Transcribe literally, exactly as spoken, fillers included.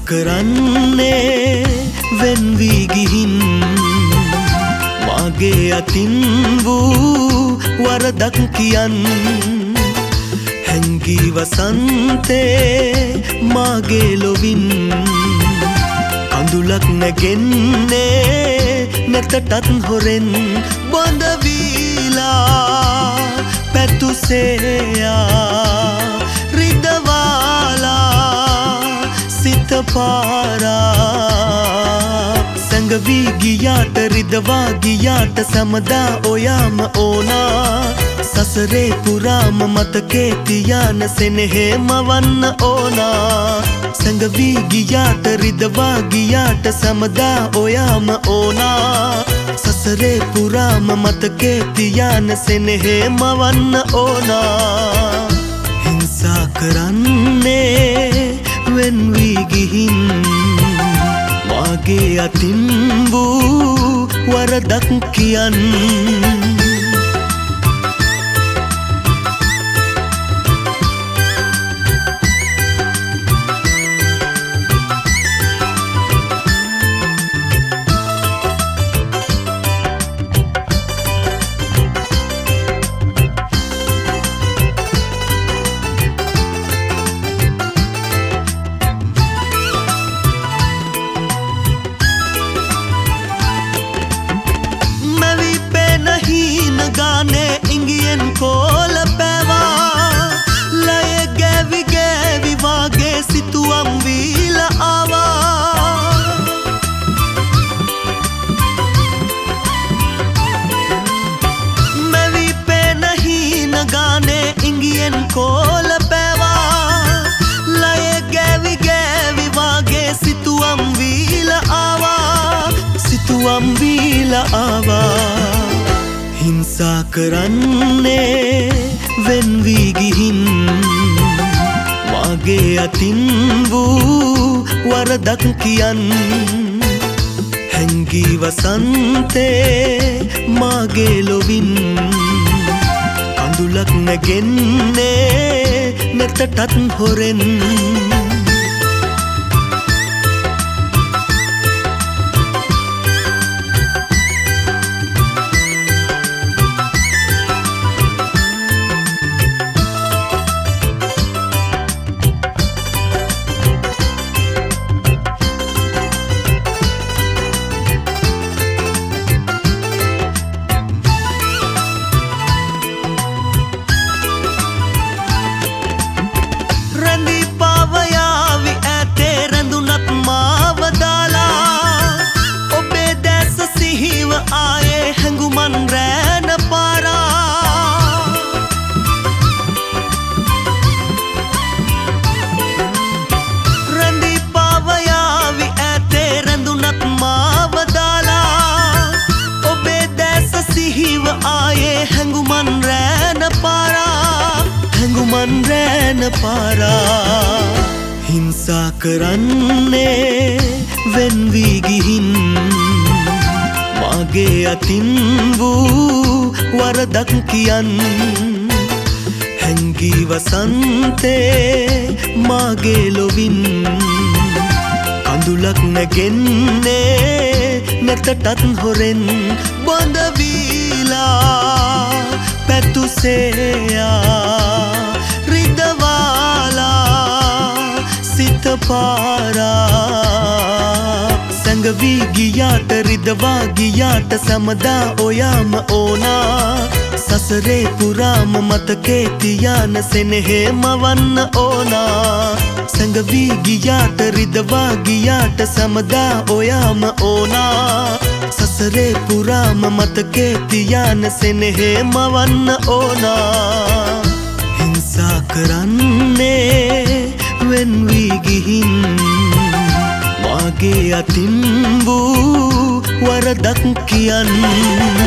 කරන්නේ වෙන් වී ගිහින් මාගේ අතින් වූ වරදක් කියන් හැංගී වසන්තේ මාගේ ලොවින් කඳුලක් නැගෙන්නේ නැතටත් හොරෙන් බොඳ වීලා පැතුසේයා රිදවාලා සිත පාරා සංගවී ගියාට රිදවා ගියාට සමදා ඔයාම ඕනා සසරේ පුරාම මතකේ තියාන සෙනෙහේ මවන්න ඕනා සංගවී ගියාට රිදවා ගියාට සමදා ඔයාම ඕනා සසරේ පුරාම මතකේ තියාන සෙනෙහේ මවන්න ඕනා හිංසා කරන්නේ වෙන් වී ගිහින් මාගේ අතින් වූ වරදක් කියන් गाने इंगियन कोल पैवा लये गैवी गैवी वागे सितुअम वील आवा मैं भी पे नहीं न गाने इंगियन कोल पैवा लये गैवी गैवी वागे सितुअम वील आवा सितुअम वील आवा හිංසා කරන්නේ වෙන් වී ගිහින් මාගේ අතින් වූ වරදක් කියන් හැංගී වසන්තේ මාගේ ලොවින් කඳුලක් නැගෙන්නේ නැතටත් හොරෙන් හැඟුමන් රැන පාරා හිංසා කරන්නේ වෙන් වී ගිහින් මාගේ අතින් වූ වරදක් කියන් හැංගී වසන්තේ මාගේ ලොවින් කඳුලක් නැගෙන්නේ නැතටත් හොරෙන් බොඳ වීලා පැතුසේයා රිදවාලා සිත පාරා සංගවී ගියාට රිදවා ගියාට සමදා ඔයාම ඕනා සසරේ පුරාම මතකේ තියාන සෙනෙහේ මවන්න ඕනා සංගවී ගියාට රිදවා ගියාට සමදා ඔයාම ඕනා සසරේ පුරාම මතකේ තියාන සෙනෙහේ මවන්න ඕනා හිංසා කරන්නේ වෙන් වී ගිහින් මාගේ අතින් වූ වරදක් කියන්